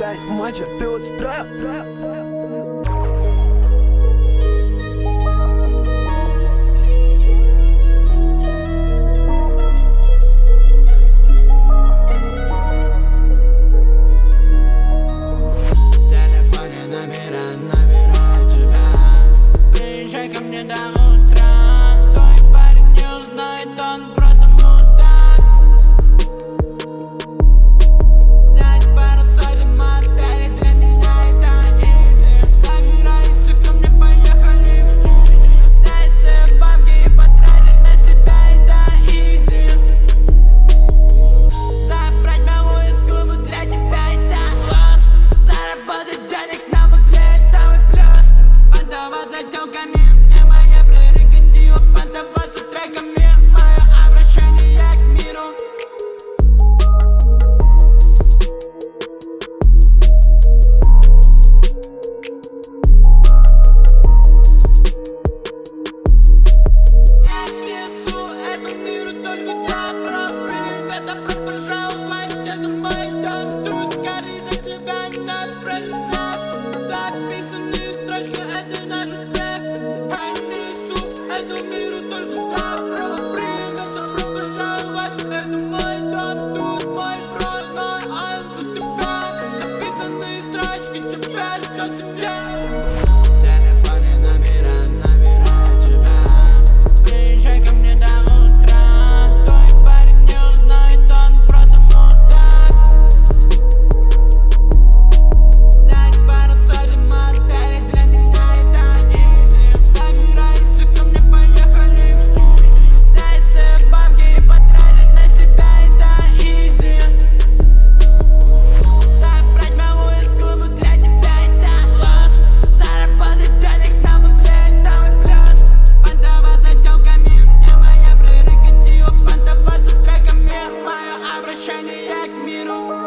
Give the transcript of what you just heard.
Опять матча ты устроил. Набираю тебя. Приезжай ко мне до утра. Твой парень не узнает, он просто мудак. Взять пару сотен моделей, для меня это изи. Забирайся ко мне, поехали к Сьюзи. Здесь бабки и потратить на себя это изи. Забрать маму из клуба, для тебя это лоск. Заработать денег на музле, это мой плюс. Подаваться тёлками, мне моя прерогатива. Подаваться треками, мое обращение к миру. Я несу этому миру только добро. Привет, добро пожаловать, это мой дом. Тут горы за тебя на процесс. Записанные строчки, это наш успех. Я несу этому миру только добро. Привет, добро пожаловать, это мой дом. Тут мой родной, он за тебя. Написанные строчки, теперь до себя. В телефоне набираю тебя. Приезжай ко мне до утра. Твой парень не узнает, он просто мудак. Взять пару сотен моделей, для меня это изи. Забирайся ко мне, поехали к Сьюзи. Здесь бабки и потратить на себя это изи. Забрать маму из клуба, для тебя это лоск. Заработать денег на музле, это мой плюс. Подаваться тёлками, мне моя прерогатива. Подаваться треками, мое обращение к миру.